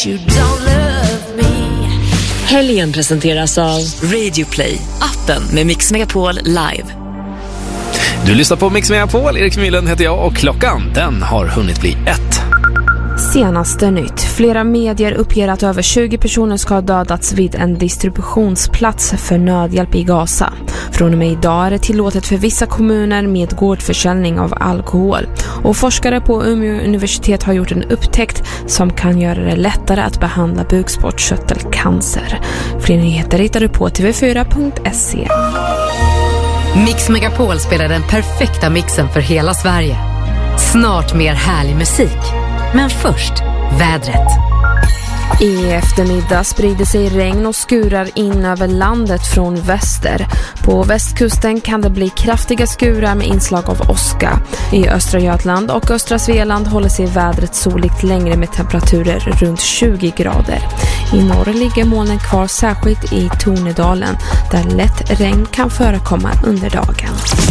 you don't love me. Helgen presenteras av Radio Play, appen med Mix Megapol live. Du lyssnar på Mix Megapol, Erik Myllen heter jag och klockan den har hunnit bli 1. Senaste nytt. Flera medier uppger att över 20 personer ska ha dödats vid en distributionsplats för nödhjälp i Gaza. Från och med idag är det tillåtet för vissa kommuner med gårdförsäljning av alkohol. Och forskare på Umeå universitet har gjort en upptäckt som kan göra det lättare att behandla bukspottkörtelcancer. Fler nyheter hittar du på tv4.se. Mix Megapol spelar den perfekta mixen för hela Sverige. Snart mer härlig musik. Men först, vädret. I eftermiddag sprider sig regn och skurar in över landet från väster. På västkusten kan det bli kraftiga skurar med inslag av åska. I östra Götland och östra Svealand håller sig vädret soligt längre med temperaturer runt 20 grader. I norr ligger molnen kvar särskilt i Tornedalen där lätt regn kan förekomma under dagen.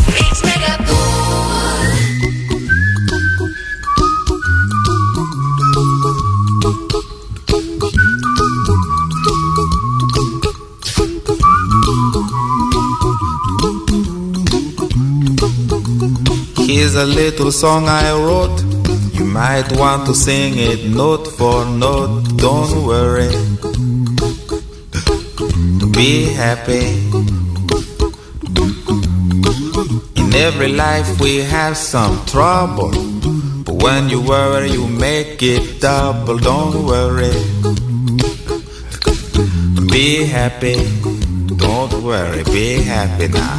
Here's a little song I wrote. You might want to sing it note for note. Don't worry, be happy. In every life we have some trouble, but when you worry you make it double. Don't worry, be happy. Don't worry, be happy now.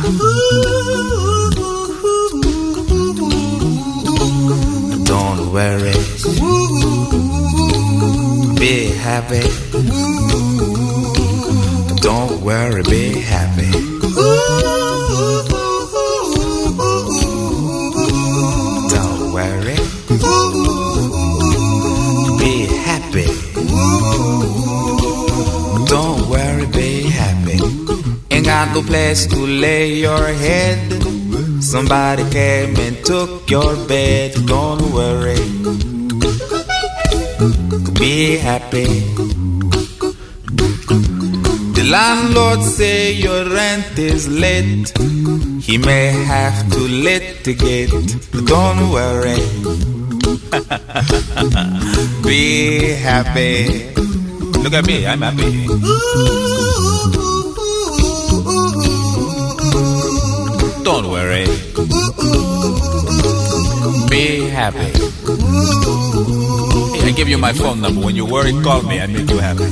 Don't worry, be happy. Don't worry, be happy. Don't worry, be happy. Don't worry, be happy. Ain't got no place to lay your head. Somebody came and took your bed. Don't worry, be happy. The landlord say your rent is late. He may have to litigate. Don't worry, be happy. Look at me, I'm happy. Don't worry, be happy. I give you my phone number. When you worry, call me. I make you happy.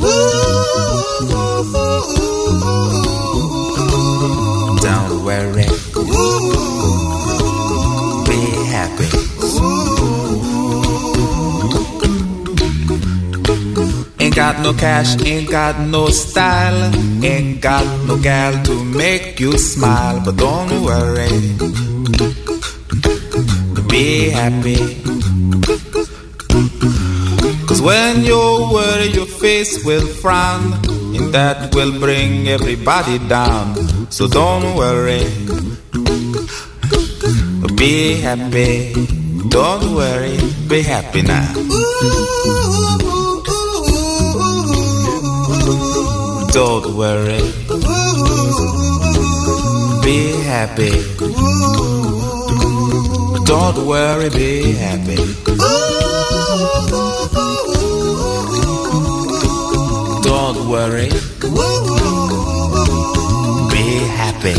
Don't worry, be happy. Ain't got no cash, ain't got no style, ain't got no gal to make you smile. But don't worry, be happy. 'Cause when you worry your face will frown, and that will bring everybody down. So don't worry, be happy. Don't worry, be happy now. Don't worry, be happy. Don't worry, be happy. Don't worry, be happy.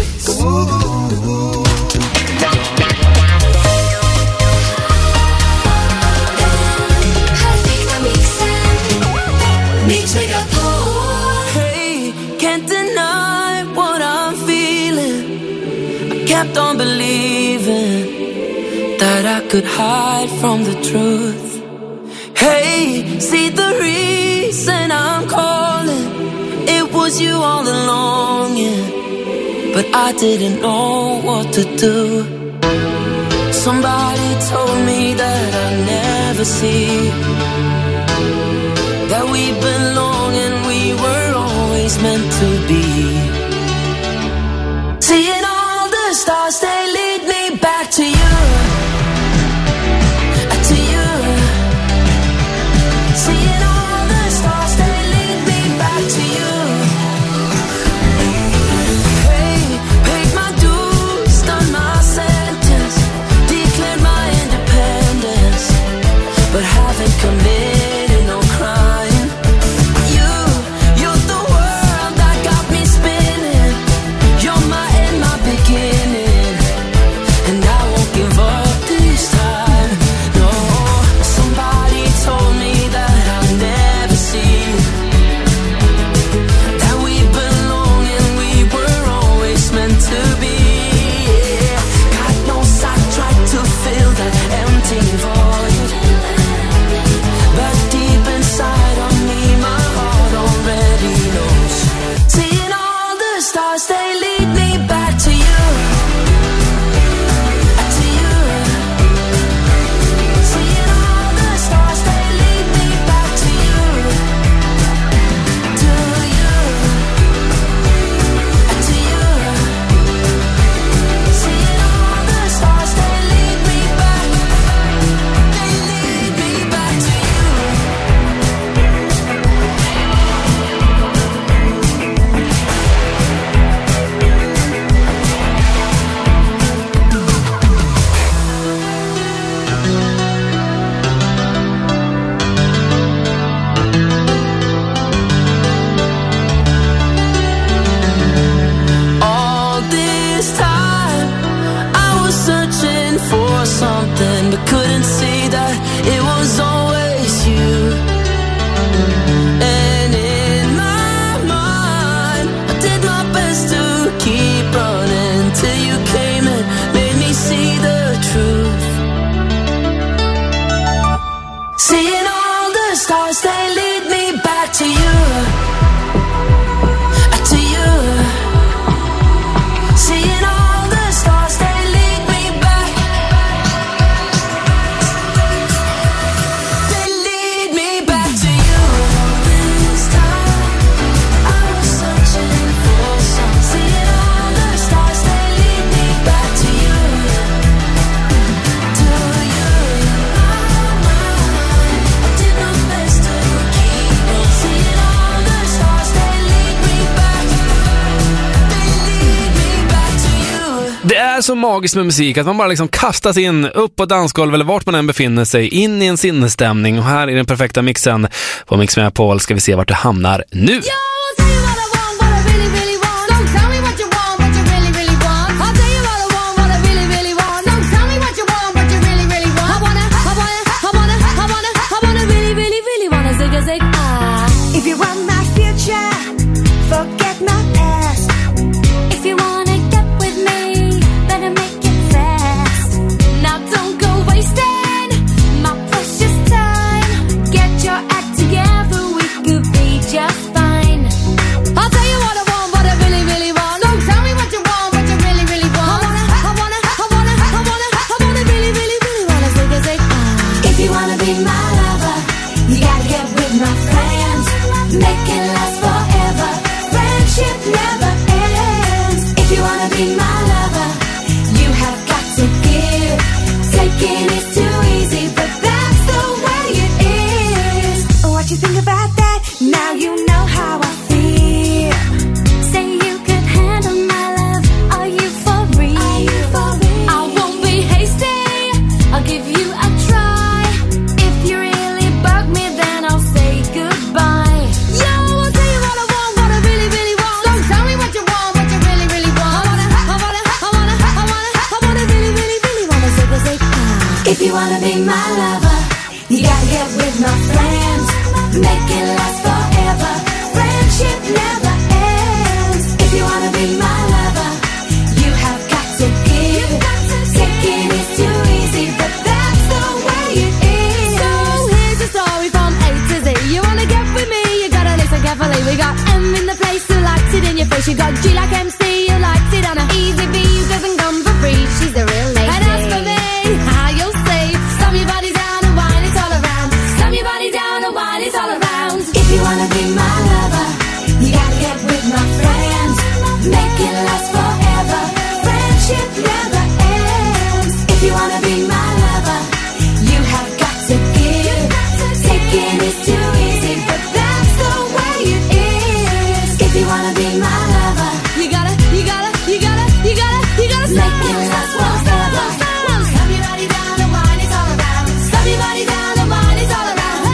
Mix Megapol. Hey, can't deny what I'm feeling. I kept on believing that I could hide from the truth. Hey, see the reason I'm calling. It was you all along, yeah. But I didn't know what to do. Somebody told me that I'd never see that we belong and we were always meant to be. Seeing all the stars, they lead me back to you. To you. Seeing all the stars. är så magiskt med musik att man bara liksom kastas in upp på dansgolv eller vart man än befinner sig, in i en sinnesstämning. Och här i den perfekta mixen på Mix Megapol ska vi se vart du hamnar nu. If you want my future, forget my past. If you wanna get with me, better make it fast. Now don't go wasting my precious time. Get your act together, we could be just fine. I'll tell you what I want, what I really, really want. So tell me what you want, what you really, really want. I wanna really, really, really wanna zig. If you wanna be my lover, you gotta get with my friends. Make it last forever. Friendship never ends. If you wanna be my lover, you have got to give. Taking is too easy, but that's the way it is. What you think about that? Now you know how I feel. Say you could handle my love. Are you for real? I won't be hasty. I'll give you a try. If you really bug me, then I'll say goodbye. If you wanna be my lover, you gotta get with my friends. Make it last forever. Friendship never ends. If you wanna be my lover, you have got to give. Taking is too easy, but that's the way it is. So here's the story from A to Z. You wanna get with me, you gotta listen carefully. We got M in the place who likes it in your face. You got G like MC, who likes it on a easy B, who doesn't come for free. She's the real lady. And as for me, you'll say, slam your body down and wine it all around. Slam your body down and wine it all around. If you wanna be my lover, you gotta get with my friends. Make it last forever. Friendship never ends. If you wanna be my lover, you have got to give. Taking is too easy, but that's the way it is. If you wanna be my lover, you gotta make it last forever. Slam your body down and wine it all around. Slam your body down and wine it all around.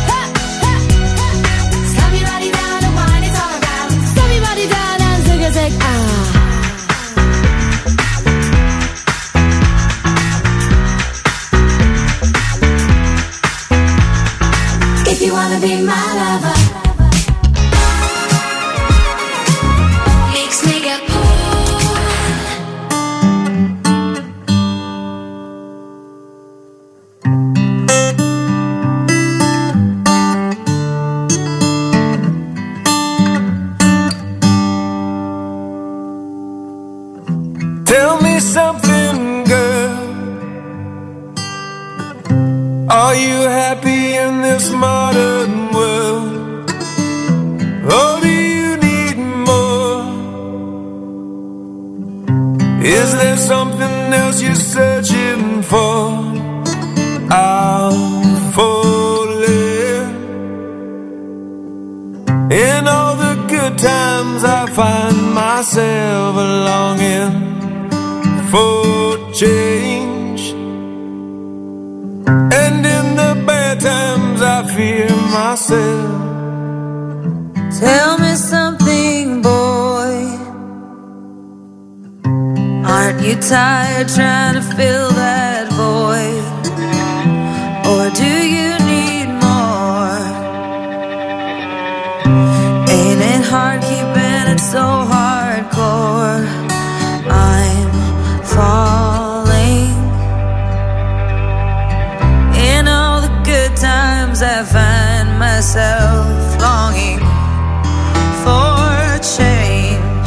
Slam your body down and wine it all around. Slam your body down and zig. If you wanna be my lover, Mix Megapol. Tell me something, girl. Are you happy in this modern world? Or do you need more? Is there something else you're searching for? I'm falling. In all the good times I find myself longing for change, and in the bad times I fear myself. Tell me something, boy. Aren't you tired trying to fill that void? Or do you need more? Ain't it hard keeping it so hardcore? I'm falling. In all the good times I find myself longing for change,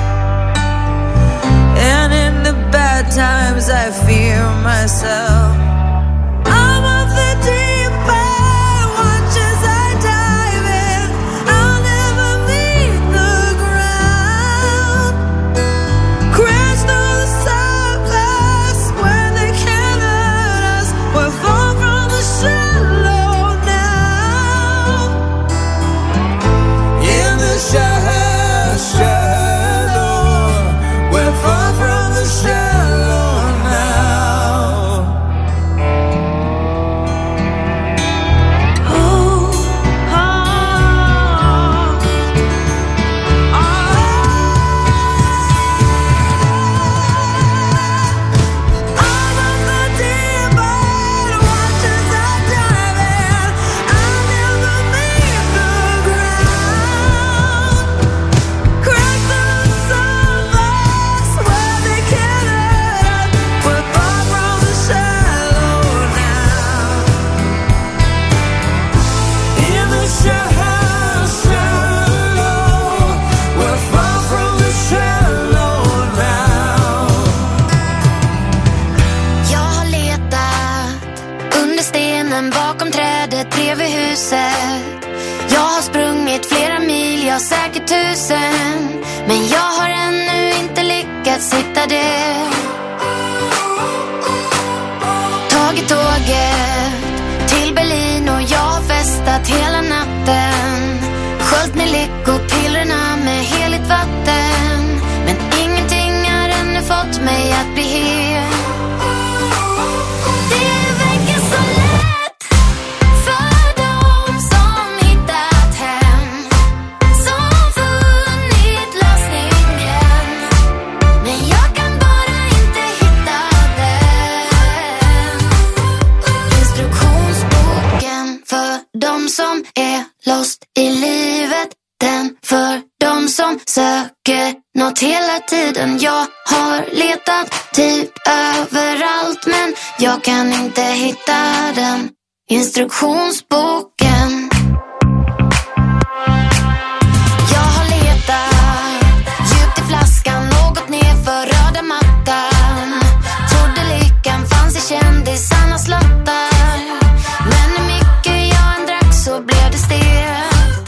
and in the bad times I fear myself. I'm of the deep end, watch as I dive in. I'll never meet the ground. Crash through the surface where they can't hurt us. We're far from the shallow now. In the shallow, we're far from the shallow. jag säkert 1000, men jag har ännu inte lyckats hitta det. Tagit tåget till Berlin och jag har festat hela natten. Sköljt med lyckopillerna med heligt vatten, men ingenting har ännu fått mig att bli hel. Det verkar så lätt för dem som hittat hem, som funnit lösningen, men jag kan bara inte hitta den. Instruktionsboken för dem som är lost i livet, den för dem som söker något hela tiden. Jag har letat typ överallt, men jag kan inte hitta den. Instruktionsboken. Jag har letat djupt i flaskan och gått ner för röda mattan. Trodde lyckan fanns i kändisarnas lottar, men hur mycket jag än drack så blev det stelt.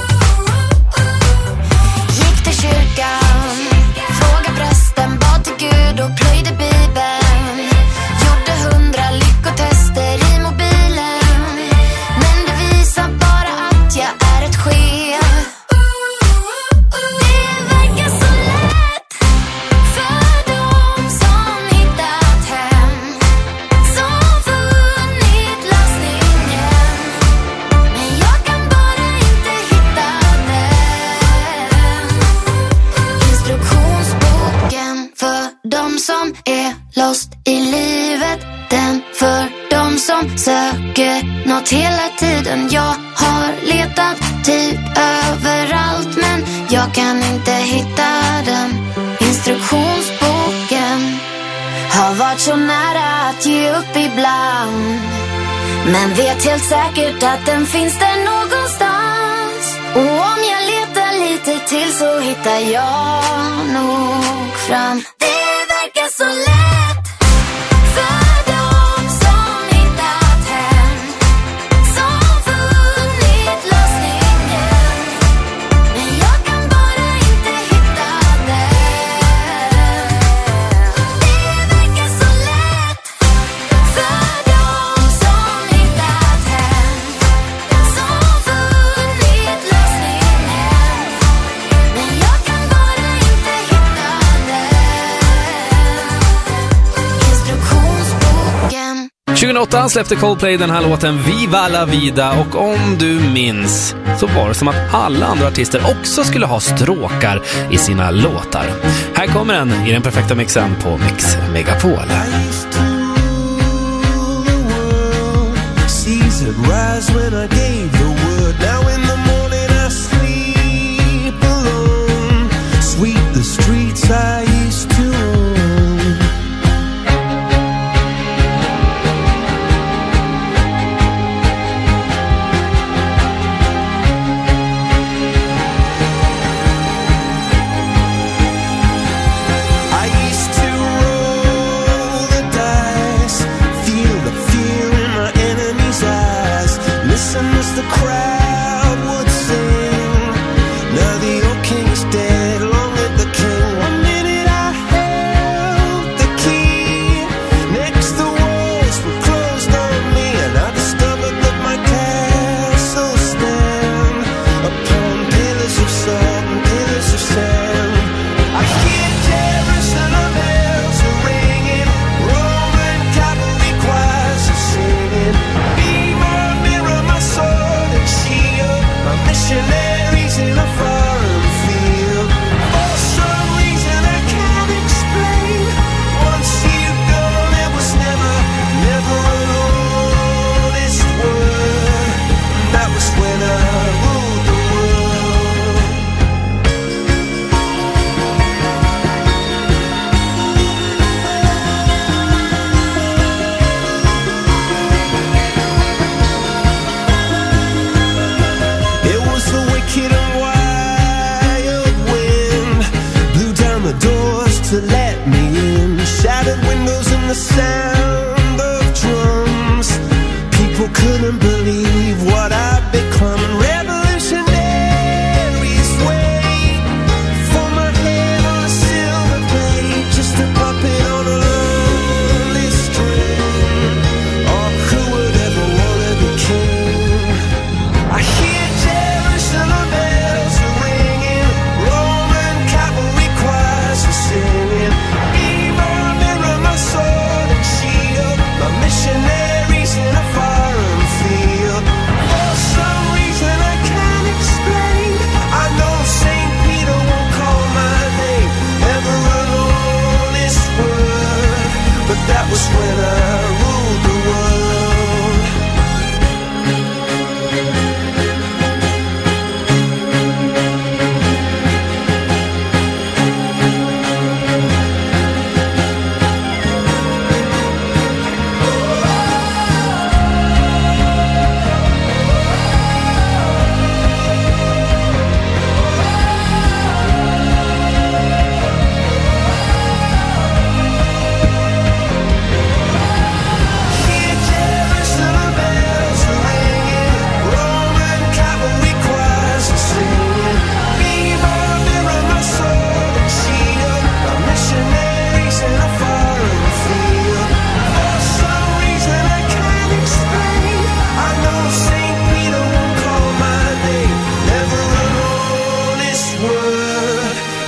Gick till kyrkan, frågade prästen, bad till Gud och plöjde Bibeln. Gjorde 100 lyckotester i mobilen, men det visar bara att jag är ett sken. Det verkar så lätt för dem som hittat hem, som funnit lösningen, men jag kan bara inte hitta den. Instruktionsboken för dem som är lost i livet, den för dem som söker något hela tiden. Jag har letat typ överallt, men jag kan inte hitta den. Instruktionsboken. Har varit så nära att ge upp ibland, men vet helt säkert att den finns där någonstans. Och om jag letar lite till så hittar jag nog fram. Det verkar så lätt för dem som hittat hem, som funnit lösningen, men jag kan bara inte hitta den. Det verkar så lätt för dem som hittat hem, som funnit lösningen, men jag kan bara inte hitta den. Instruktionsboken. 2008 släppte Coldplay den här låten Viva la vida, och om du minns så var det som att alla andra artister också skulle ha stråkar i sina låtar. Här kommer den i den perfekta mixen på Mix Megapol. Seas had rise when I gave the word. Now in the morning I sleep alone. Sweep the streets I used to own. I used to roll the dice, feel the fear in my enemy's eyes. Listen as the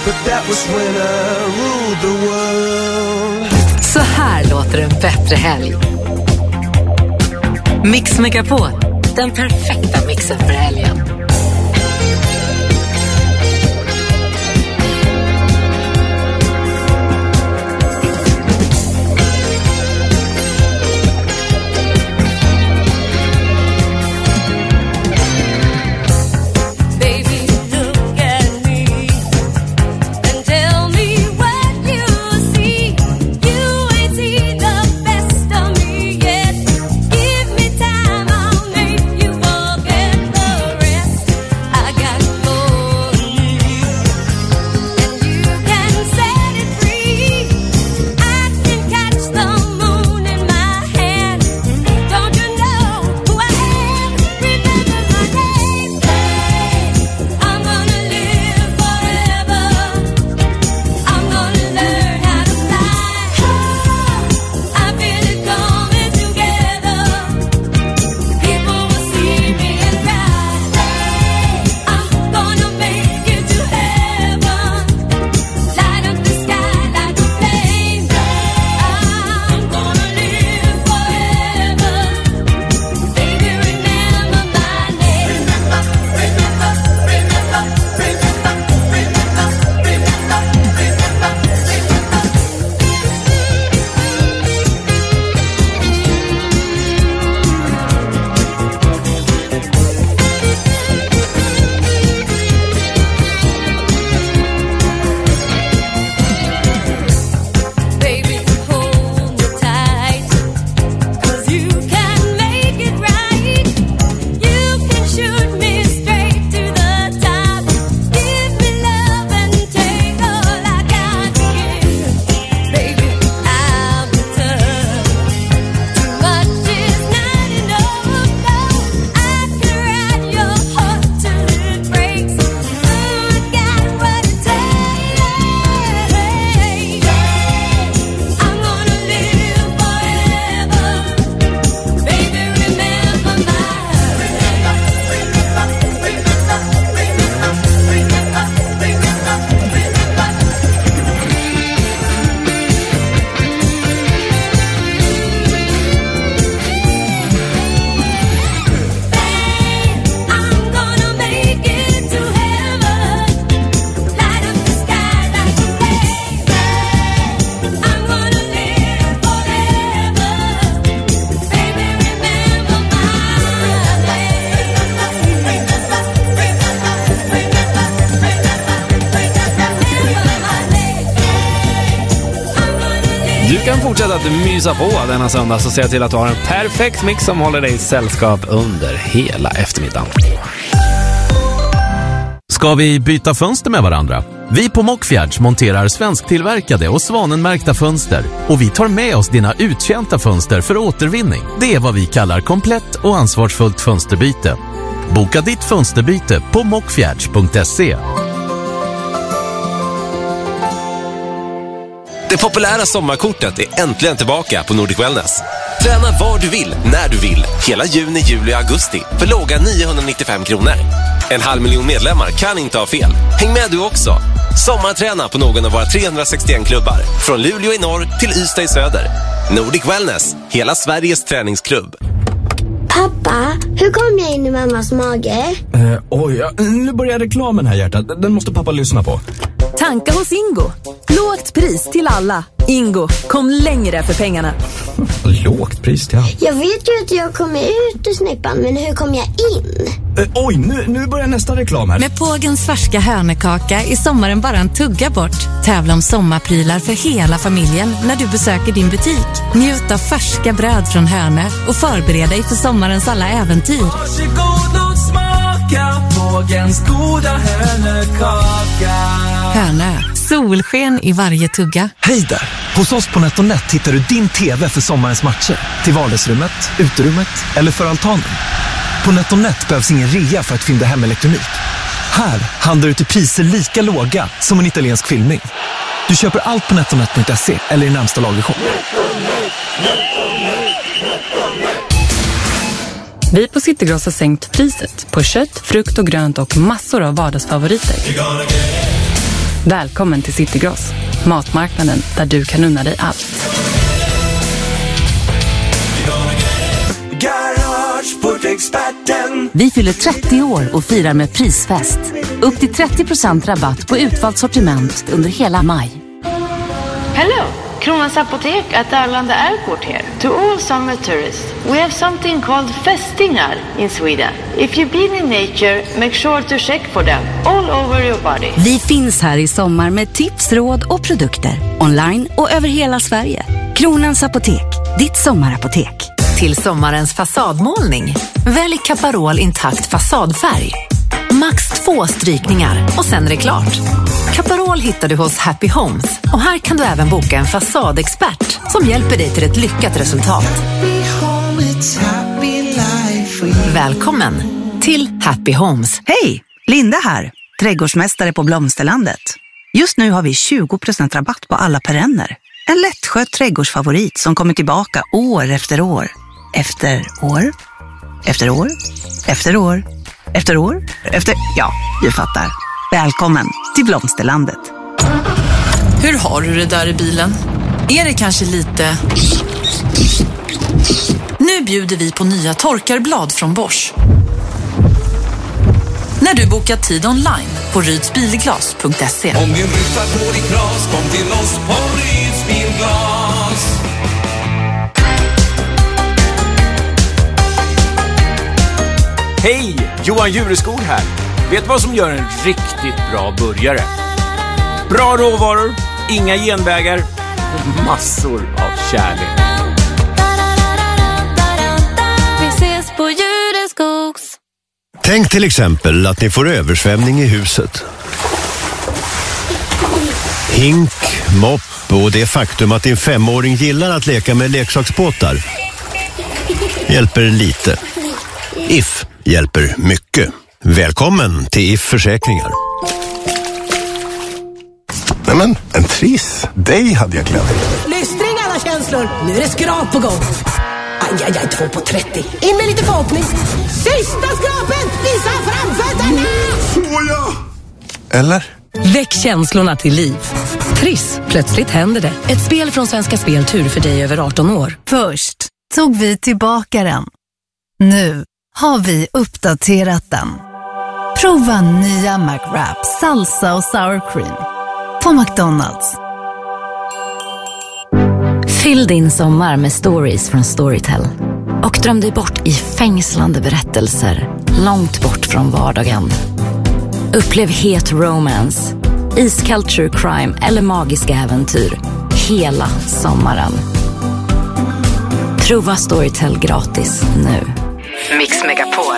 but that was when I ruled the world. Så här låter en bättre helg. Mix Megapol, den perfekta mixen för helgen. Du kan fortsätta att mysa på denna söndag, så se till att du har en perfekt mix som håller dig i sällskap under hela eftermiddagen. Ska vi byta fönster med varandra? Vi på Mockfjärds monterar svensktillverkade och svanenmärkta fönster. Och vi tar med oss dina uttjänta fönster för återvinning. Det är vad vi kallar komplett och ansvarsfullt fönsterbyte. Boka ditt fönsterbyte på mockfjärds.se. Det populära sommarkortet är äntligen tillbaka på Nordic Wellness. Träna var du vill, när du vill. Hela juni, juli och augusti för låga 995 kronor. 500 000 medlemmar kan inte ha fel. Häng med du också. Sommarträna på någon av våra 361 klubbar. Från Luleå i norr till Ystad i söder. Nordic Wellness, hela Sveriges träningsklubb. Pappa, hur kom jag in i mammas mage? Nu börjar reklamen här, hjärtat. Den måste pappa lyssna på. Tanka hos Ingo. Lågt pris till alla. Ingo, kom längre för pengarna. Lågt pris till alla? Jag vet ju att jag kommer ut ur snippan, men hur kommer jag in? Nu börjar nästa reklam här. Med Pågens färska hönekaka är sommaren bara en tugga bort. Tävla om sommarprylar för hela familjen när du besöker din butik. Njut av färska bröd från Hönö och förbered dig för sommarens alla äventyr. Varsågod och smaka Pågens goda hönekaka. Hönö, solsken i varje tugga. Hej där! Hos oss på NetOnNet hittar du din TV för sommarens matcher. Till vardagsrummet, uterummet eller för altanen. På NetOnNet behövs ingen rea för att fynda hem elektronik. Här handlar du till priser lika låga som en italiensk filmning. Du köper allt på netonet.se eller i närmsta lagershop. Vi på Citygross har sänkt priset på kött, frukt och grönt och massor av vardagsfavoriter. Välkommen till Citygross, matmarknaden där du kan unna dig allt. Garageportexperten. Vi fyller 30 år och firar med prisfest. Upp till 30% rabatt på utvalt sortiment under hela maj. Hello, Kronans Apotek at Arlanda Airport here. To all summer tourists, we have something called fästingar in Sweden. If you've been in nature, make sure to check for them all over your body. Vi finns här i sommar med tips, råd och produkter. Online och över hela Sverige. Kronans Apotek, ditt sommarapotek. Till sommarens fasadmålning, välj Caparol intakt fasadfärg. Max 2 strykningar och sen är det klart. Caparol hittar du hos Happy Homes och här kan du även boka en fasadexpert som hjälper dig till ett lyckat resultat. Välkommen till Happy Homes. Hej, Linda här, trädgårdsmästare på Blomsterlandet. Just nu har vi 20% rabatt på alla perenner. En lättskött trädgårdsfavorit som kommer tillbaka år efter år. Efter år, efter år, efter år, efter år, efter... Ja, du fattar. Välkommen till Blomsterlandet. Hur har du det där i bilen? Är det kanske lite... Nu bjuder vi på nya torkarblad från Bosch. När du bokar tid online på rydsbilglas.se. Om din ruta går i kras, kom till oss på Ryds Bilglas. Hej, Johan Jureskog här. Vet vad som gör en riktigt bra burgare? Bra råvaror, inga genvägar, massor av kärlek. Vi ses på Jureskogs. Tänk till exempel att ni får översvämning i huset. Hink, mopp och det faktum att din 5-åring gillar att leka med leksaksbåtar hjälper lite. If hjälper mycket. Välkommen till If Försäkringar. Nämen, en tris. Dig hade jag glömt. Lystring alla känslor. Nu är det skrap på gång. Aj, 2 på 30. In med lite förhoppning. Sista skrapen! Visa framfötterna! Såja! Eller? Väck känslorna till liv. Triss, plötsligt händer det. Ett spel från Svenska Spel Tur för dig över 18 år. Först tog vi tillbaka den. Nu har vi uppdaterat den. Prova nya McWrap, salsa och sour cream på McDonald's. Fyll din sommar med stories från Storytel. Och dröm dig bort i fängslande berättelser långt bort från vardagen. Upplev het romance, iskall true crime eller magiska äventyr hela sommaren. Prova Storytel gratis nu. Mix Megapol.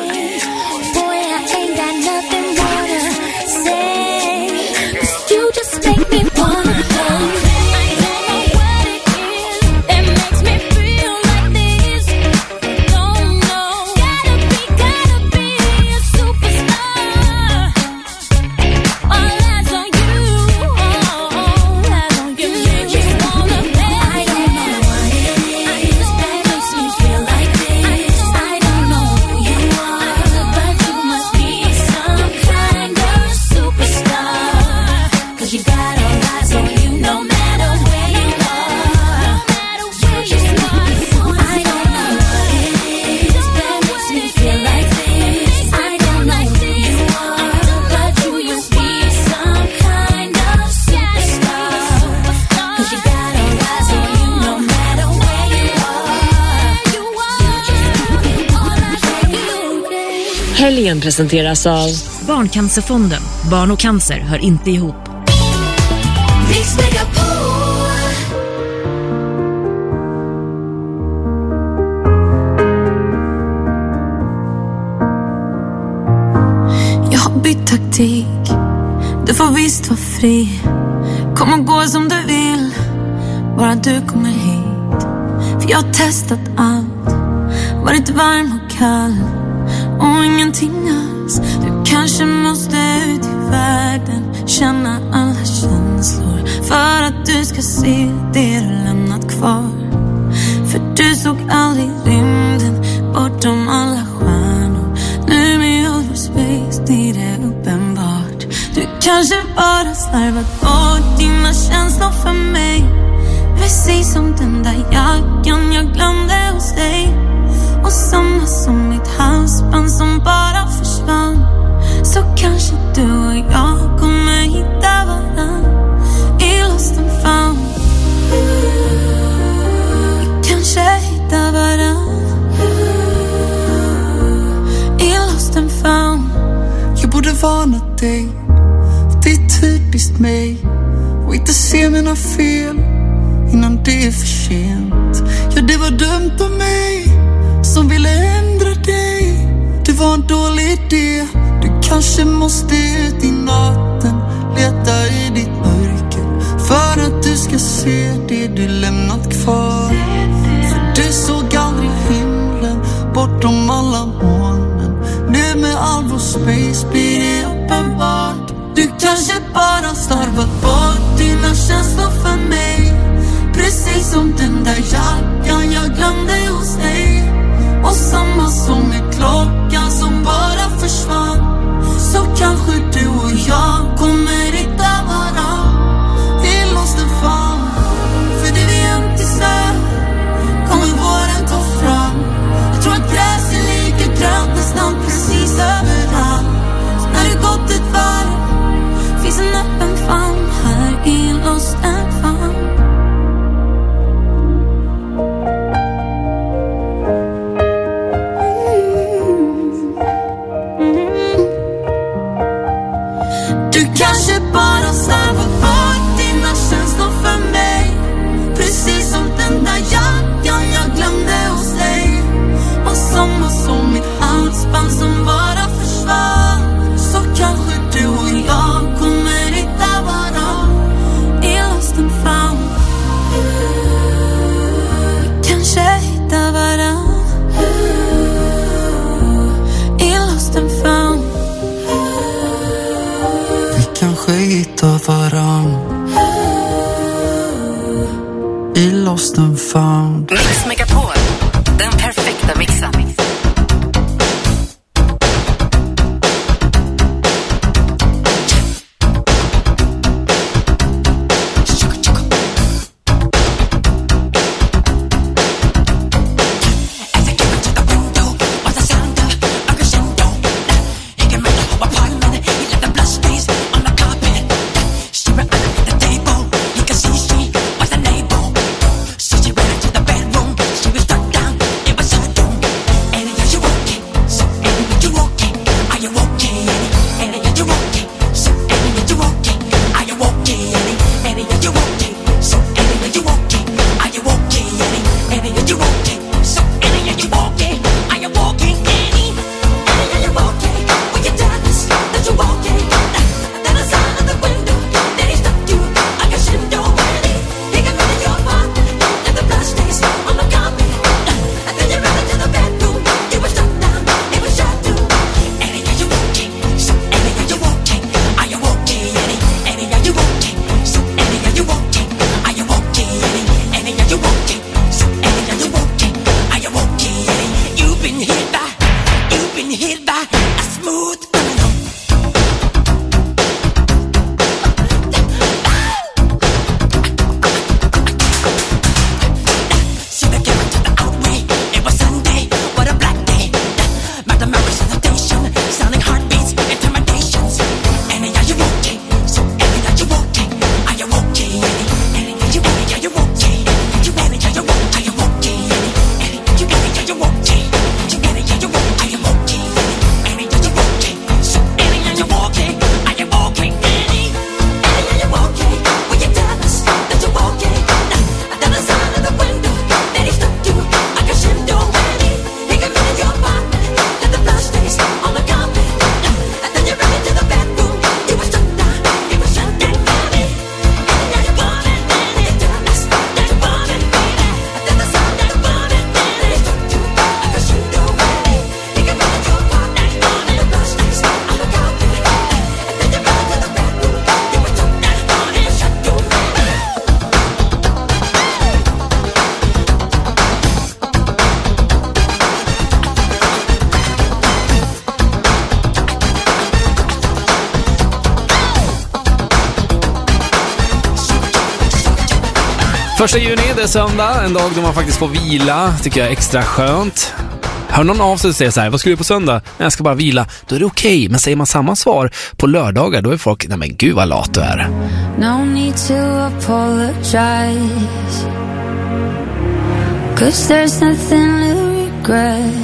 Helgen presenteras av Barncancerfonden. Barn och cancer hör inte ihop. Jag har bytt taktik. Du får visst vara fri. Kom och gå som du vill, bara du kommer hit. För jag har testat allt, varit varm och kall och ingenting alls. Du kanske måste ut i världen, känna alla känslor, för att du ska se det du lämnat kvar. För du såg aldrig rymden bortom alla stjärnor. Nu med all vår space, det är uppenbart. Du kanske bara slarvat bort dina känslor för mig. Precis som den där jackan jag glömde hos dig. Och samma som mitt halsband som bara försvann. Så kanske du och jag kommer hitta varann i lost and found. Kanske hitta varann i lost and found. Jag borde varna dig, det är typiskt mig. Och inte se mina fel innan det är för sent. Ja, det var dumt av mig som ville ändra dig. Det var en dålig idé. Du kanske måste ut i natten, leta i ditt mörker, för att du ska se det du lämnat kvar. För du såg aldrig himlen bortom alla molnen. Nu med all vår space blir det uppenbart. Du kanske bara slarvat bort dina känslor för mig. Precis som den där jackan jag glömde hos dig. Och samma som med klockan som bara försvann. Så kanske du och jag kommer hitta varann. Vi lost and found. För det vi inte ser kommer våren ta fram. Jag tror att gräs är lika grönt nästan precis överallt. Så när det gått ett varv finns en öppen famn här i lost and found. Kanske bara slarvat bort dina känslor för mig. Precis som den där jackan jag glömde hos dig. Och samma som mitt halsband som bara försvann. Så kanske du och jag kommer hitta varann i lost and found. Kanske hitta varann i lost and found. Kanske hitta varann. 1 juni, det är söndag, en dag då man faktiskt får vila, tycker jag är extra skönt. Hör någon av sig och säger så här, vad ska du på söndag? Nej, jag ska bara vila. Då är det okej. Men säger man samma svar på lördagar, då är folk, nej men gud vad lat du är. No need to apologize, 'cause there's nothing to regret.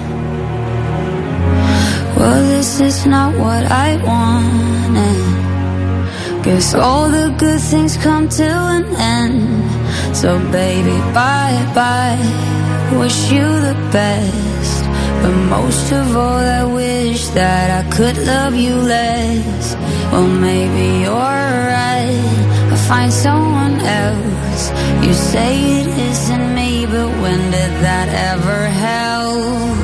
Well, this is not what I wanted. Guess all the good things come to an end. So baby, bye bye, wish you the best. But most of all I wish that I could love you less. Well, maybe you're right, I'll find someone else. You say it isn't me, but when did that ever help?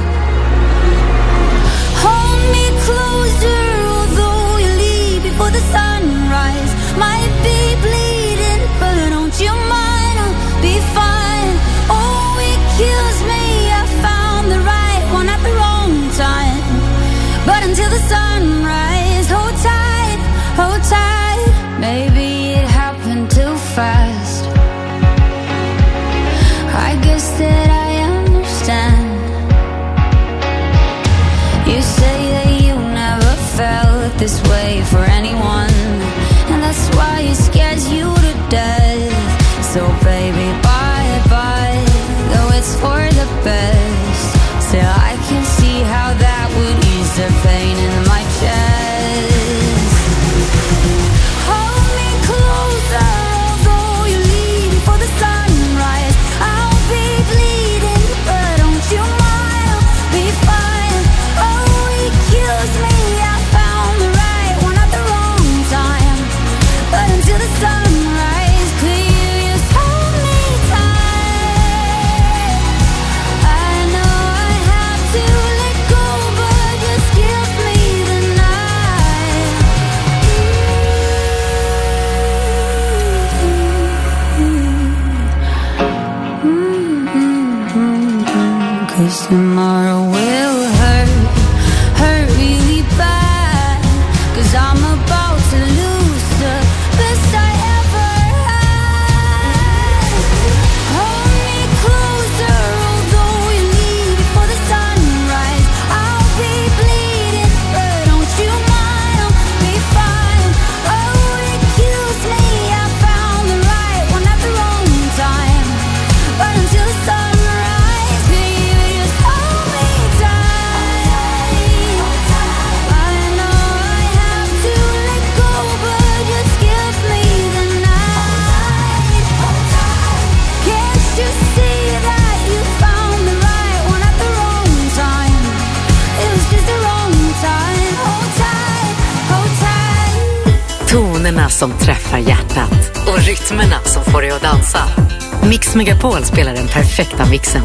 Hold me closer, although you leave before the sunrise. Might be bleeding, but don't you mind, I'll be fine. Oh, it kills me, I found the right one at the wrong time. But until the sunrise, hold tight, hold tight. Maybe it happened too fast. I guess that I understand. You say that you never felt this way for anyone, and that's why it scares you to death. So baby, bye bye, though it's for the best. Still I can see how that would ease the pain in my chest. Hold me closer, although you leave before the sunrise. I'll be bleeding, but don't you mind, I'll be fine. Oh, it kills me, I found the right one at the wrong time. But until the sunrise, could you just hold me tight? I know I have to let go, but just give me the night. 'Cause tomorrow will hurt really bad. 'Cause I'm about to lose the best I ever had. Hold me closer, although you leave before the sunrise. I'll be bleeding, but don't you mind, I'll be fine. Oh, it kills me, I found the right one at the wrong time. But until the sunrise, could you just hold me tight? I know I have to let go, but just give me the night. Can't you see that you found the right one at the wrong time? It was just the wrong time. Hold tight, hold tight. Tonerna som träffar hjärtat och rytmerna som får dig att dansa. Mix Megapol spelar den perfekta mixen.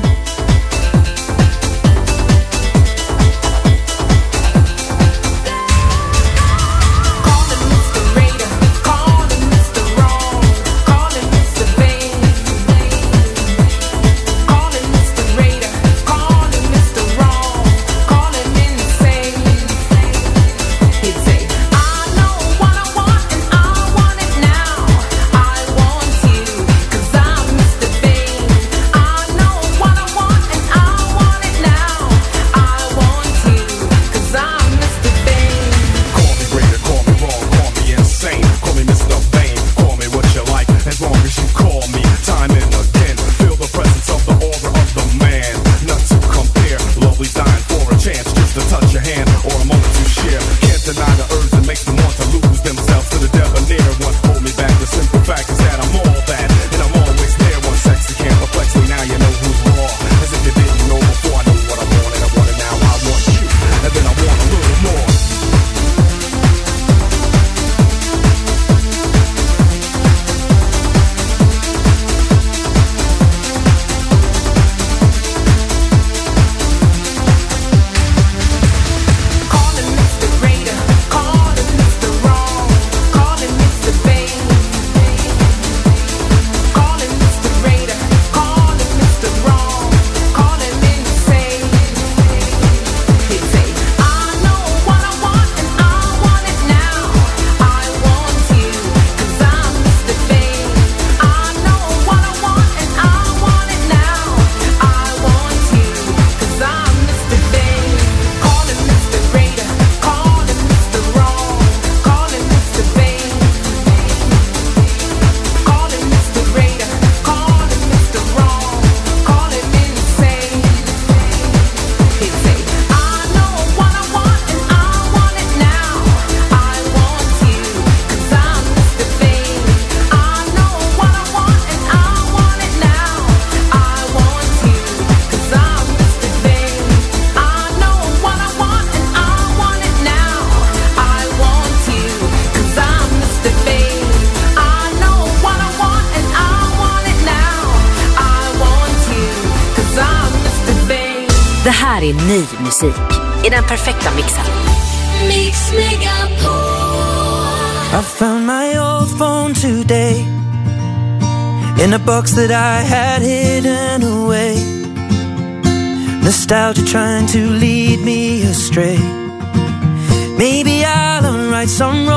här är ny musik i den perfekta mixen. Mix Megapol. I found my old phone today in a box that I had hidden away. Nostalgia trying to lead me astray. Maybe I'll right some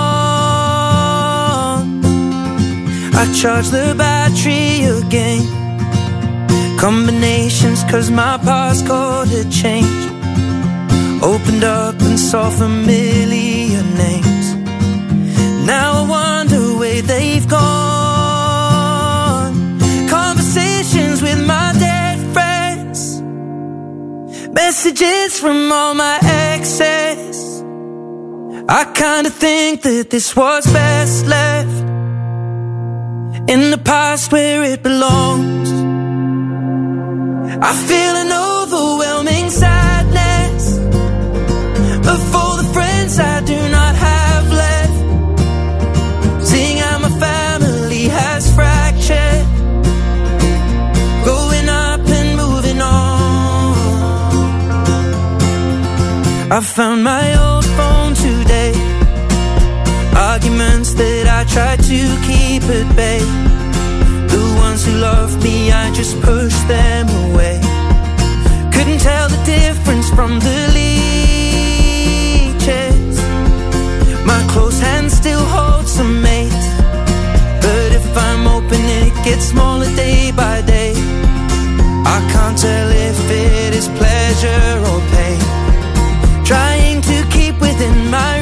wrong. I charge the battery again. Combinations cause my passcode had changed. Opened up and saw familiar names. Now I wonder where they've gone. Conversations with my dead friends. Messages from all my exes. I kinda think that this was best left in the past where it belongs. I feel an overwhelming sadness of all the friends I do not have left. Seeing how my family has fractured, growing up and moving on. I found my old phone today. Arguments that I tried to keep at bay. The ones who loved me, I just pushed them away. Couldn't tell the difference from the leeches. My close hand still holds some mates, but if I'm open it gets smaller day by day. I can't tell if it is pleasure or pain. Trying to keep within my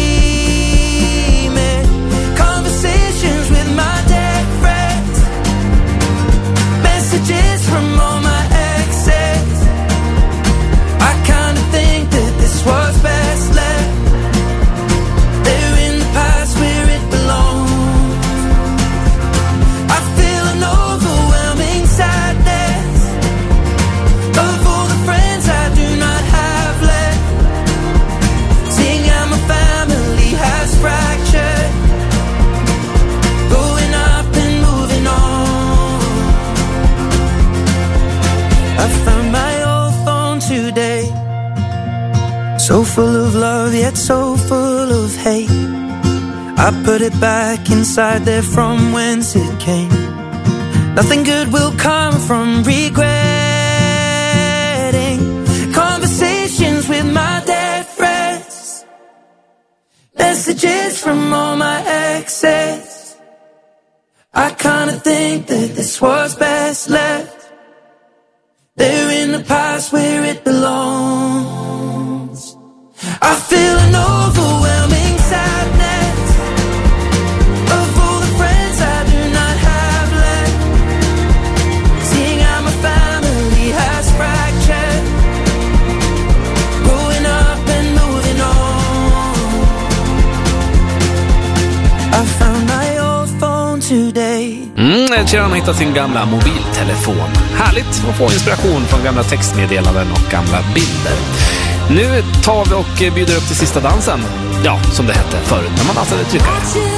remit. Conversations with my dead friends. Messages from all my exes. I kinda think that this was best left. They're in the past where it belongs. I feel an overwhelming sadness of all the friends I do not have left. Seeing how my family has fractured, growing up and moving on. I found my old phone today, so full of love yet so full of hate. I put it back inside there from whence it came. Nothing good will come from regretting. Conversations with my dead friends. Messages from all my exes. I kinda think that this was best left. They're in the past where it belongs. I feel an overwhelming sadness of all the friends I do not have left. Seeing how my family has fractured, growing up and moving on. I found my old phone today. Sheeran har hittat sin gamla mobiltelefon. Härligt att få inspiration från gamla textmeddelanden och gamla bilder. Nu tar vi och bjuder upp till sista dansen. Ja, som det hette förut när man dansade tryckare.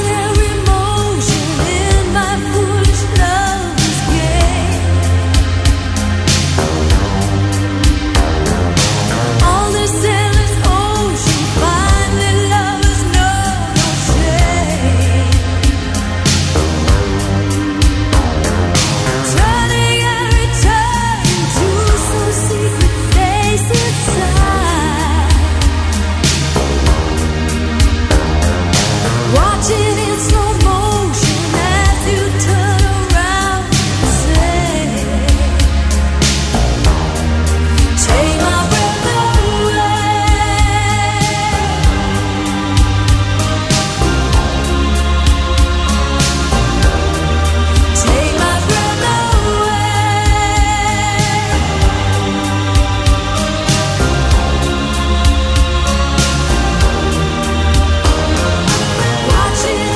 Watching in slow motion as you turn around and say, take my breath away. Take my breath away. Watching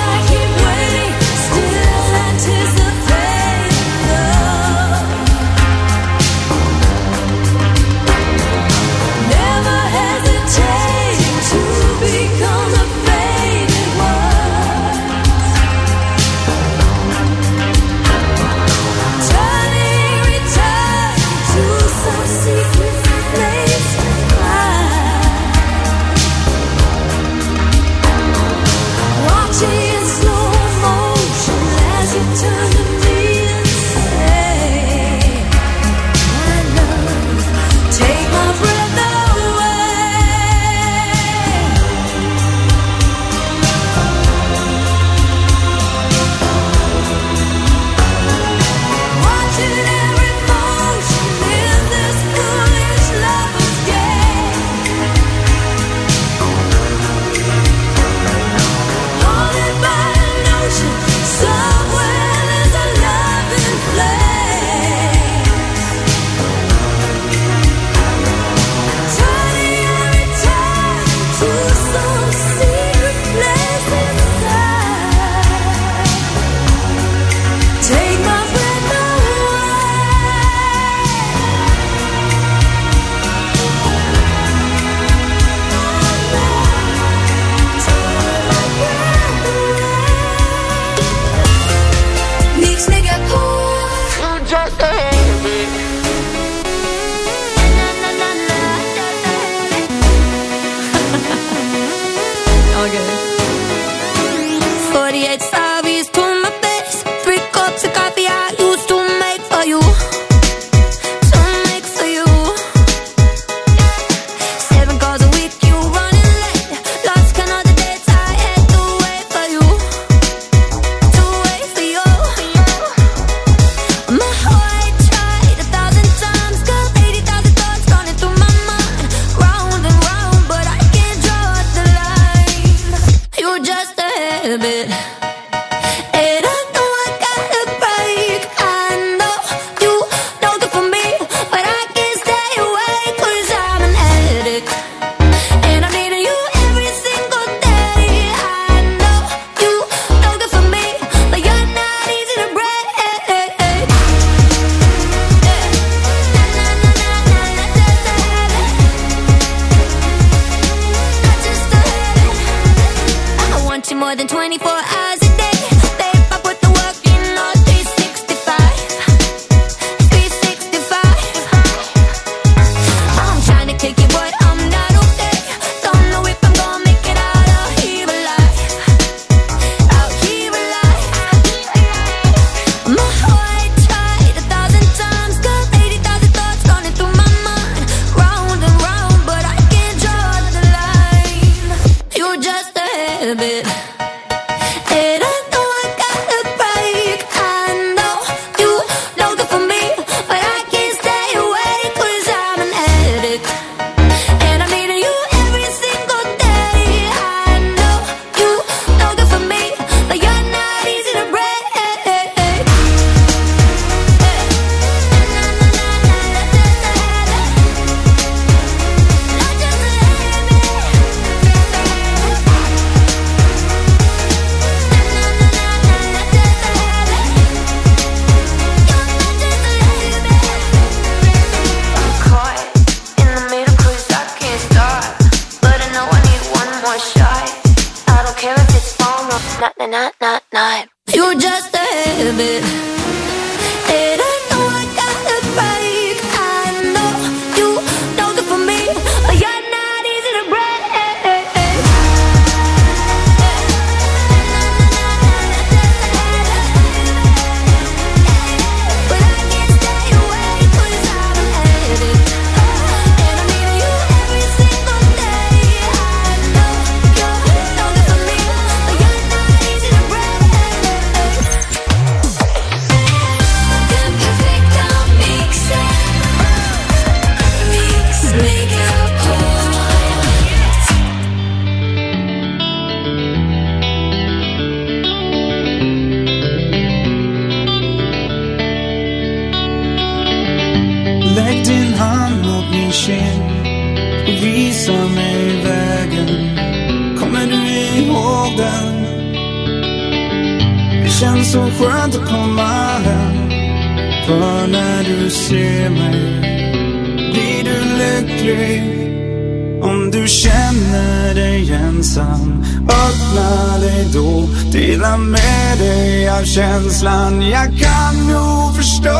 Känslan jag kan nog förstå.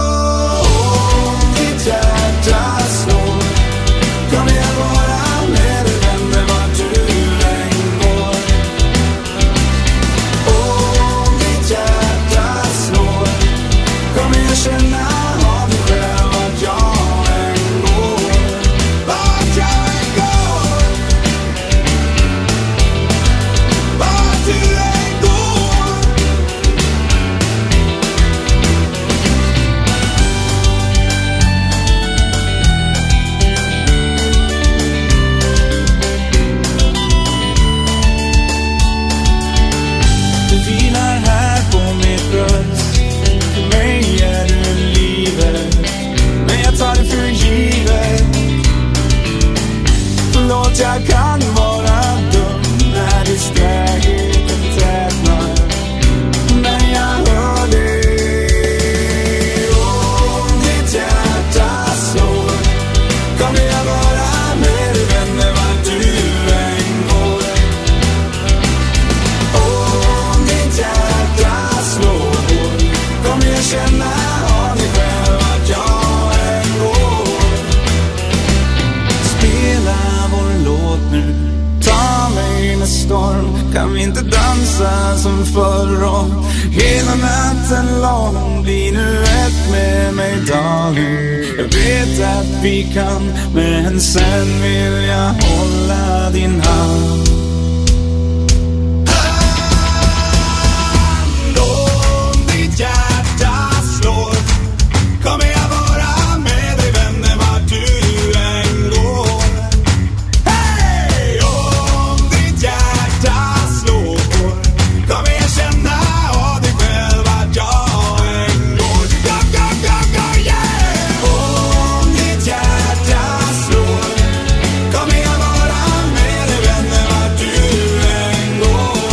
Ditt hjärta slår. Kom igen bara med dig, vänner, vart du än går. dansa som förr om. Hela natten lång, bli nu ett med mig darling. Jag vet att vi kan, men sen vill jag hålla din hand. Om ditt hjärta slår, kommer jag vara med dig vänner vart du än går. Hej! Om ditt hjärta slår, kommer jag känna av dig själv vart jag än går. Yeah! Om ditt hjärta slår, kommer jag vara med dig vänner vart du än går.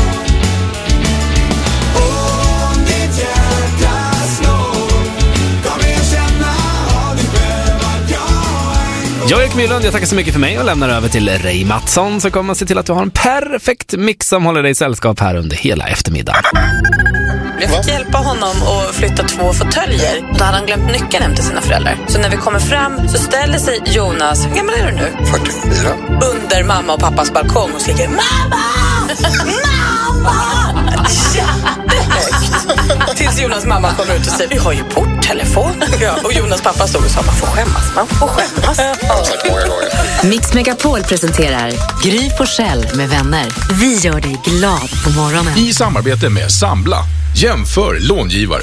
Om ditt hjärta slår, kommer jag känna av dig själv vart jag än går. Jag är Erik Mylund, jag tackar så mycket för mig och lämnar över till Ray Mattsson, så kommer att se till att du har en perfekt mix som håller dig i sällskap här under hela eftermiddagen. Jag fick hjälpa honom att flytta 2 fåtöljer. Då hade han glömt nyckeln hem till sina föräldrar. Så när vi kommer fram så ställer sig Jonas, hur gammal är du nu? 44. Under mamma och pappas balkong och skriker mamma! Mamma! Jättehögt. Tills Jonas mamma kommer ut och säger, vi har ju porttelefon. Ja, och Jonas pappa stod och sa, man får skämmas. Mix Megapol presenterar Gry Forssell med vänner. Vi gör dig glad på morgonen. I samarbete med Sambla. Jämför långivare.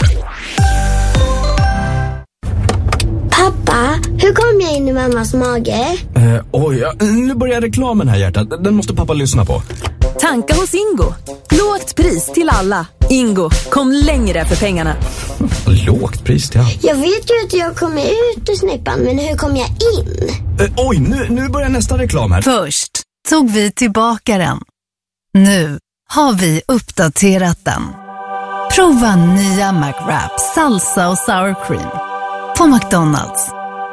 Pappa, hur kom jag in i mammas mage? Nu börjar reklamen här, hjärtat. Den måste pappa lyssna på. Tanka hos Ingo. Lågt pris till alla. Ingo, kom längre för pengarna. Lågt pris till alla? Jag vet ju att jag kommer ut ur snippan, men hur kom jag in? Nu börjar nästa reklam här. Först tog vi tillbaka den. Nu har vi uppdaterat den. Prova nya McWrap, salsa och sour cream på McDonald's.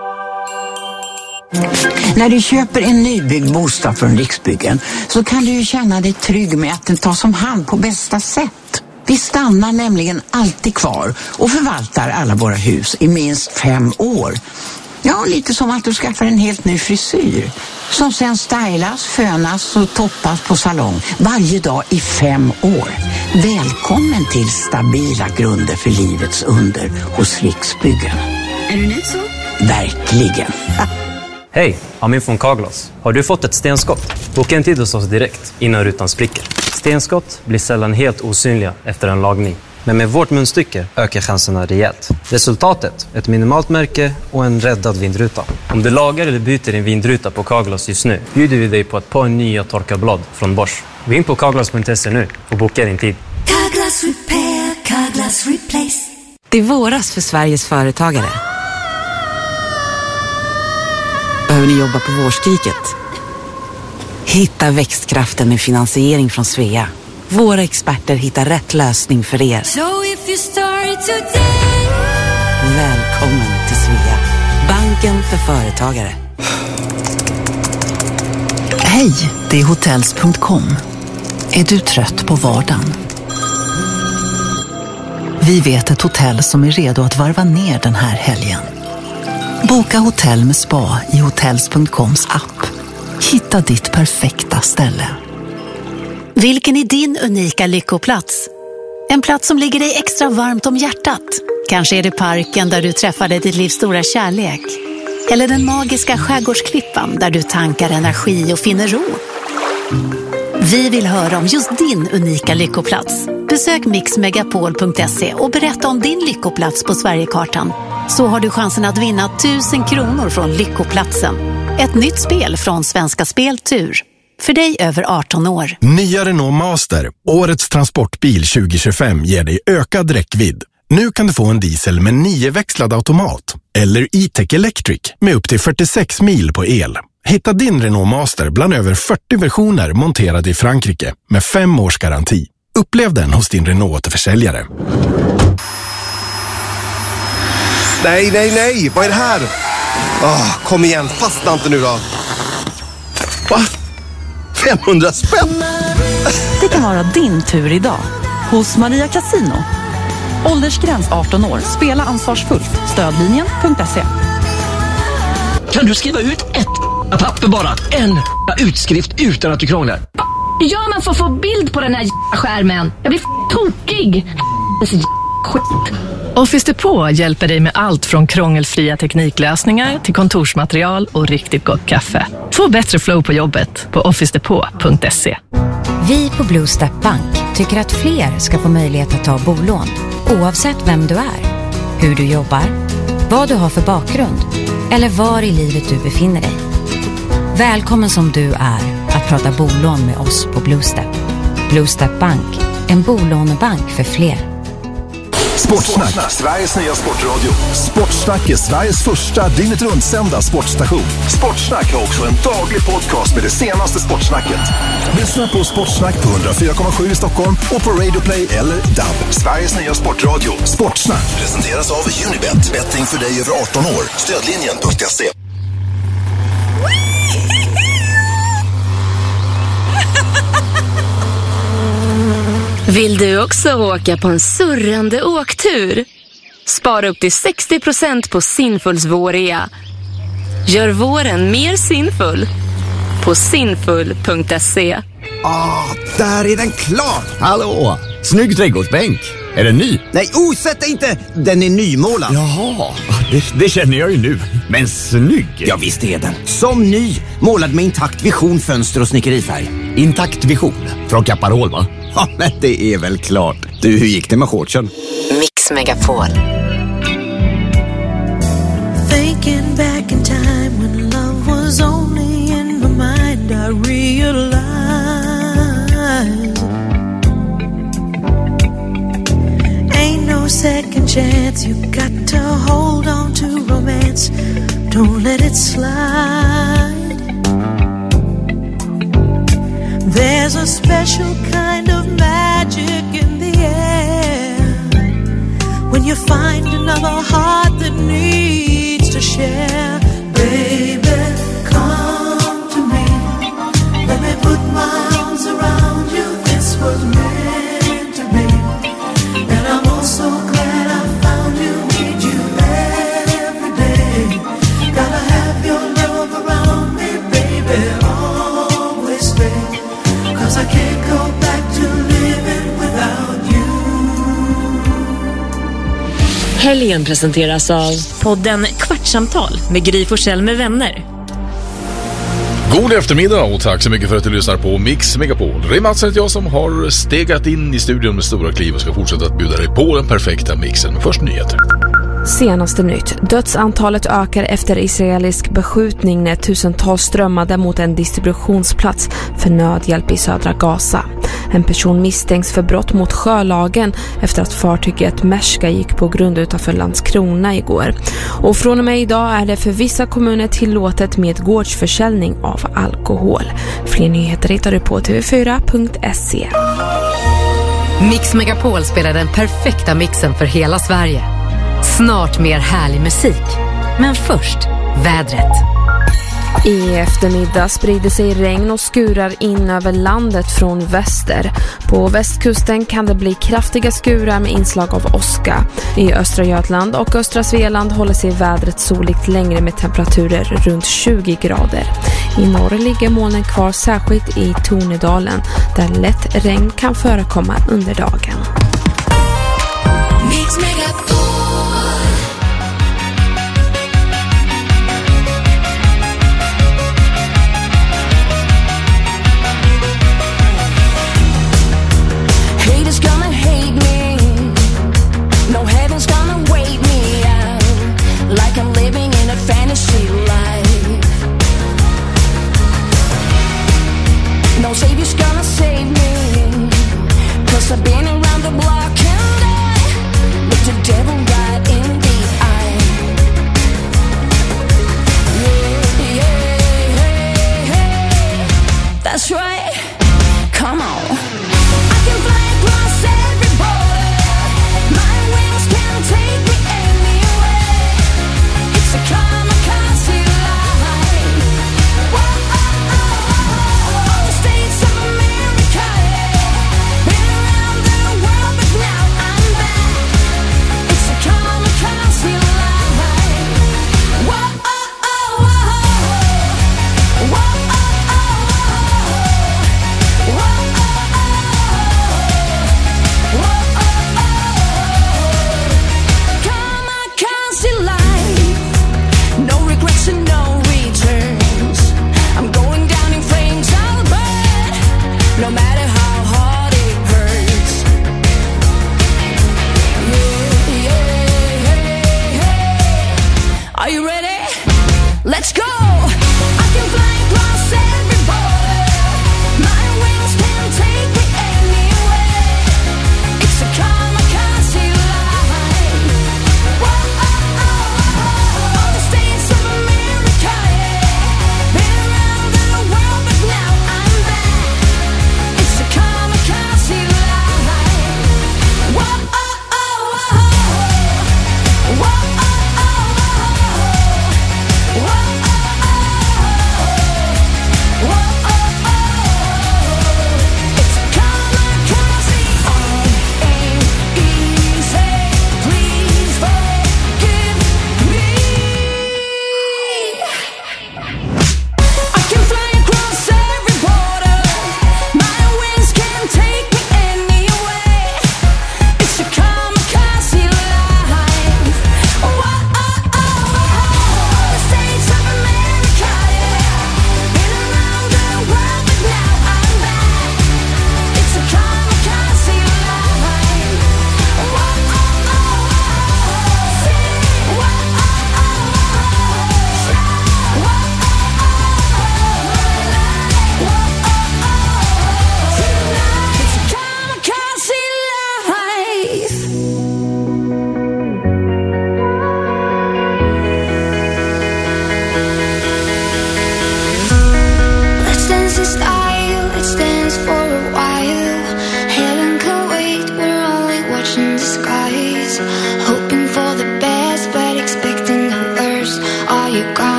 När du köper en nybyggd bostad från Riksbyggen så kan du ju känna dig trygg med att den tas om hand på bästa sätt. Vi stannar nämligen alltid kvar och förvaltar alla våra hus i minst 5 år. Ja, lite som att du skaffar en helt ny frisyr som sen stylas, fönas och toppas på salong varje dag i 5 år. Välkommen till stabila grunder för livets under hos Riksbyggen. Är du nöjd så? Verkligen. Hej, Amin från Carglass. Har du fått ett stenskott? Boka en tid hos oss direkt innan rutan spricker. Stenskott blir sällan helt osynliga efter en lagning. Men med vårt munstycke ökar chanserna rejält. Resultatet, ett minimalt märke och en räddad vindruta. Om du lagar eller byter din vindruta på Carglass just nu bjuder vi dig på ett par nya torkarblad från Bosch. Gå in på carglass.se nu och boka din tid. Carglass repair, Carglass replace. Det är våras för Sveriges företagare. Behöver ni jobba på vårskriket? Hitta växtkraften med finansiering från Svea. Våra experter hittar rätt lösning för er. So if you start today. Välkommen till Svea. Banken för företagare. Hej, det är hotels.com. Är du trött på vardagen? Vi vet ett hotell som är redo att varva ner den här helgen. Boka hotell med spa i hotels.coms app. Hitta ditt perfekta ställe. Vilken är din unika lyckoplats? En plats som ligger dig extra varmt om hjärtat. Kanske är det parken där du träffade ditt livs stora kärlek. Eller den magiska skärgårdsklippan där du tankar energi och finner ro. Vi vill höra om just din unika lyckoplats. Besök mixmegapol.se och berätta om din lyckoplats på Sverigekartan. Så har du chansen att vinna 1000 kronor från Lyckoplatsen. Ett nytt spel från Svenska Speltur. För dig över 18 år. Nya Renault Master, årets transportbil 2025, ger dig ökad räckvidd. Nu kan du få en diesel med 9-växlad automat. Eller E-Tech Electric med upp till 46 mil på el. Hitta din Renault Master bland över 40 versioner monterade i Frankrike med 5 års garanti. Upplev den hos din Renault-återförsäljare. Nej, vad är det här? Kom igen, fastna inte nu då. Va? 500 spänn? Det kan vara din tur idag hos Maria Casino. Åldersgräns 18 år. Spela ansvarsfullt. Stödlinjen.se. Kan du skriva ut ett papper bara? En utskrift utan att du krånglar. Hur gör man för att få bild på den här skärmen? Jag blir tokig. Det är så skit. Office Depot hjälper dig med allt från krångelfria tekniklösningar till kontorsmaterial och riktigt gott kaffe. Få bättre flow på jobbet på officedepot.se. Vi på Blue Step Bank tycker att fler ska få möjlighet att ta bolån, oavsett vem du är, hur du jobbar, vad du har för bakgrund eller var i livet du befinner dig. Välkommen som du är att prata bolån med oss på Blue Step. Blue Step Bank, en bolånebank för fler. Sportsnack, Sveriges nya sportradio. Sportsnack är Sveriges första dygnet rundsända sportstation. Sportsnack har också en daglig podcast med det senaste sportsnacket. Lyssna på Sportsnack på 104,7 i Stockholm och på Radio Play eller DAB. Sveriges nya sportradio. Sportsnack presenteras av Unibet. Betting för dig över 18 år. Stödlinjen.se. Vill du också åka på en surrande åktur? Spara upp till 60% på Sinfuls vårrea. Gör våren mer sinfull på sinfull.se. Där är den klar! Hallå! Snygg trädgårdsbänk. Är den ny? Nej, sätt dig inte! Den är nymålad. Jaha, det känner jag ju nu. Men snygg! Ja, visst är den. Som ny, målad med intakt vision, fönster och snickerifärg. Intakt vision? Från Kaparol, va? Ja, men det är väl klart. Du, hur gick det med shortsen? Mix Megapol. Thinking back in time when love was only in my mind, I realized ain't no second chance. You got to hold on to romance. Don't let it slide. There's a special kind of magic in the air when you find another heart that needs to share. Baby, come to me. Let me put my arms around you. This was meant to be. And I'm also glad I found you. Need you every day. Gotta have your love around me, baby. Always stay. 'Cause I can't go back to living without you. Helgen presenteras av podden Kvartsamtal med Gry Forssell med vänner. God eftermiddag och tack så mycket för att du lyssnar på Mix Megapol. Det är Mats och jag som har stegat in i studion med stora kliv och ska fortsätta att bjuda dig på den perfekta mixen. Först nyheter. Senaste nytt. Dödsantalet ökar efter israelisk beskjutning när tusentals strömmade mot en distributionsplats för nödhjälp i södra Gaza. En person misstänks för brott mot sjölagen efter att fartyget Merska gick på grund utanför Landskrona igår. Och från och med idag är det för vissa kommuner tillåtet med gårdsförsäljning av alkohol. Fler nyheter hittar du på tv4.se. Mix Megapol spelar den perfekta mixen för hela Sverige. Snart mer härlig musik. Men först, vädret. I eftermiddag sprider sig regn och skurar in över landet från väster. På västkusten kan det bli kraftiga skurar med inslag av åska. I östra Götland och östra Svealand håller sig vädret soligt längre med temperaturer runt 20 grader. I norr ligger molnen kvar särskilt i Tornedalen där lätt regn kan förekomma under dagen. Mix Megapol. Haters gonna hate me. No heaven's gonna wait me out. Like I'm living in a fantasy life. No savior's gonna save me. 'Cause I've been around the block and I look the devil right in the eye. Yeah, yeah, yeah. That's right. Come on. I can fly across every border. My wings can take me anywhere. It's a kamikaze life. Whoa, oh, oh, oh. States of America, yeah. Been around the world, but now I'm back. It's a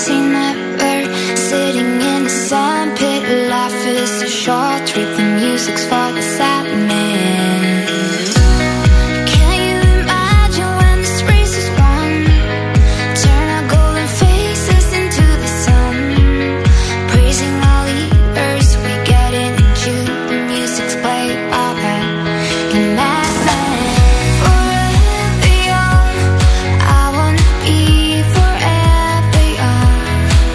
mercy never. Sitting in the sandpit, life is a short trip. The music's for the sadness. Can you imagine when this race is won? Turn our golden faces into the sun. Praising our leaders, we get in and choose. The music's played by them. And that man, forever young. I wanna be forever young.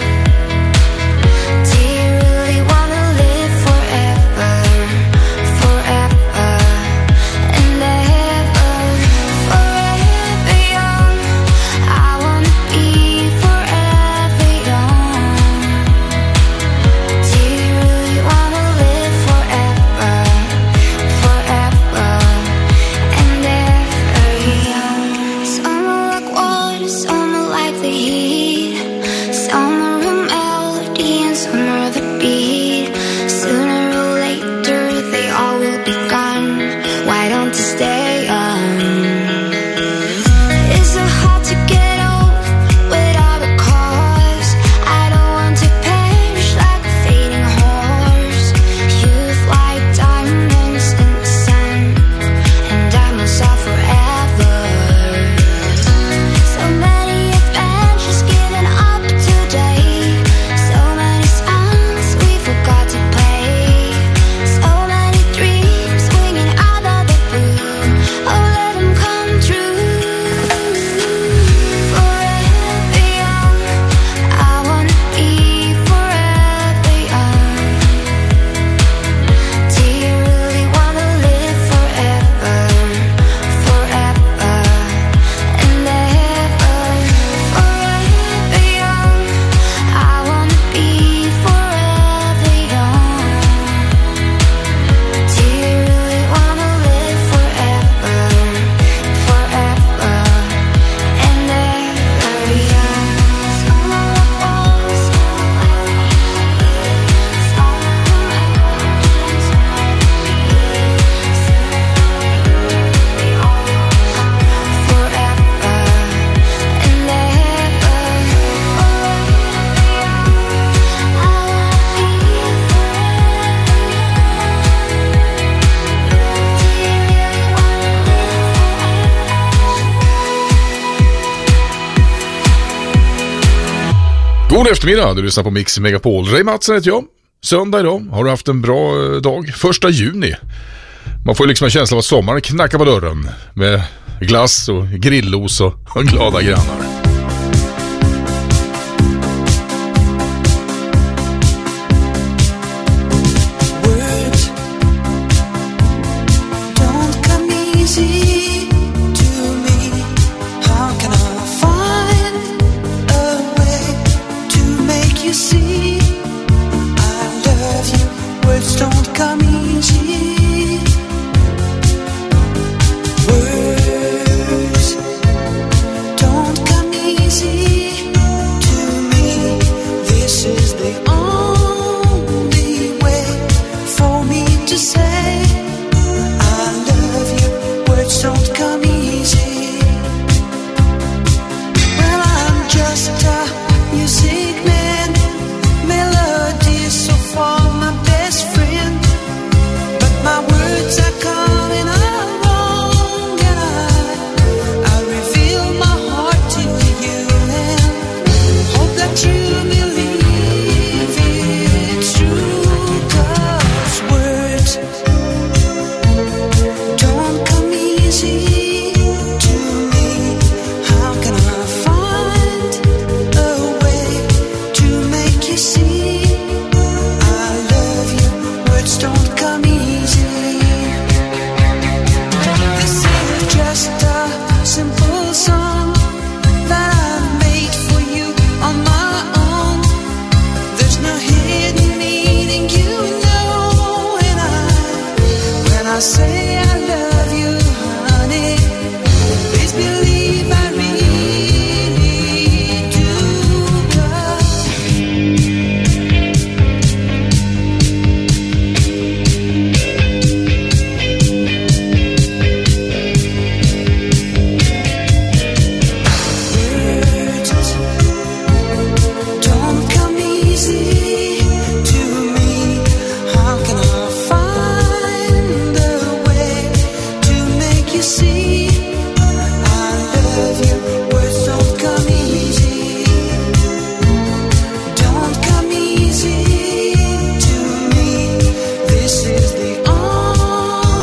Do you really wanna live forever, forever and ever, forever young? I wanna be forever young. Do you really wanna live forever, forever and ever young? Some are like water, some are like the heat. Some are a melody and some are the beat. Sooner or later they all will be gone. Why don't you stay young? Is it hard to get old without a cause? I don't want to perish like a fading horse. Youth like diamonds in the sun, and diamonds are forever. So many adventures given up today. So many songs we forgot to play. So many dreams swinging out of the blue. Oh, let them come true. Forever young, I wanna be forever young. Do you really wanna live forever, forever and ever, forever young? I wanna be forever young. Do you really wanna live forever, forever and ever young? Some are like walls, some are like leaves. Some are mountains, some are peaks. They all forever and ever, forever young. I wanna be God eftermiddag, du lyssnar på Mix Megapol. Ray Matsen heter jag. Söndag idag. Har du haft en bra dag? 1 juni. Man får liksom en känsla av att sommaren knackar på dörren med glass och grillos och glada grannar.